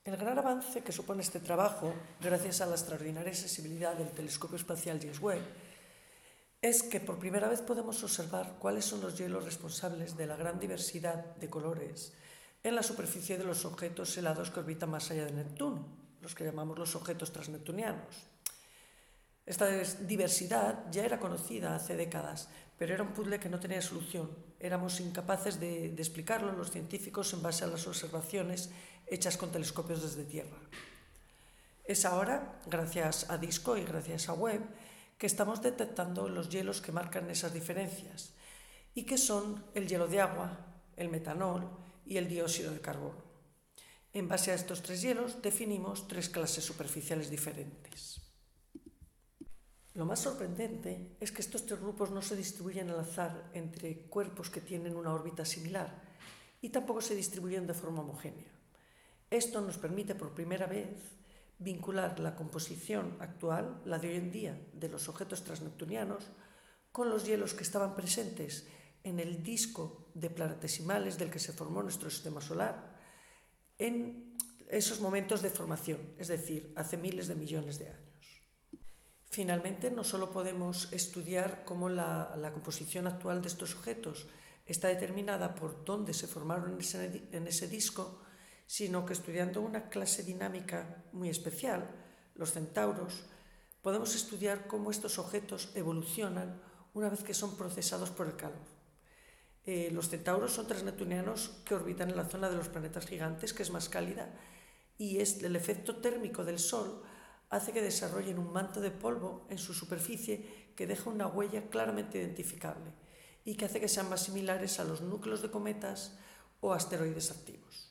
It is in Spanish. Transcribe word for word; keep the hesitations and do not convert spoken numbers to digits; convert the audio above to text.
El gran avance que supone este trabajo, gracias a la extraordinaria sensibilidad del telescopio espacial James Webb, es que por primera vez podemos observar cuáles son los hielos responsables de la gran diversidad de colores en la superficie de los objetos helados que orbitan más allá de Neptuno, los que llamamos los objetos transneptunianos. Esta diversidad ya era conocida hace décadas, pero era un puzzle que no tenía solución. Éramos incapaces de, de explicarlo los científicos en base a las observaciones hechas con telescopios desde Tierra. Es ahora, gracias a DISCO y gracias a Webb, que estamos detectando los hielos que marcan esas diferencias y que son el hielo de agua, el metanol y el dióxido de carbono. En base a estos tres hielos definimos tres clases superficiales diferentes. Lo más sorprendente es que estos tres grupos no se distribuyen al azar entre cuerpos que tienen una órbita similar y tampoco se distribuyen de forma homogénea. Esto nos permite por primera vez vincular la composición actual, la de hoy en día, de los objetos transneptunianos con los hielos que estaban presentes en el disco de planetesimales del que se formó nuestro sistema solar en esos momentos de formación, es decir, hace miles de millones de años. Finalmente, no solo podemos estudiar cómo la, la composición actual de estos objetos está determinada por dónde se formaron en ese, en ese disco, sino que estudiando una clase dinámica muy especial, los centauros, podemos estudiar cómo estos objetos evolucionan una vez que son procesados por el calor. Eh, los centauros son transneptunianos que orbitan en la zona de los planetas gigantes, que es más cálida, y es el efecto térmico del Sol hace que desarrollen un manto de polvo en su superficie que deja una huella claramente identificable y que hace que sean más similares a los núcleos de cometas o asteroides activos.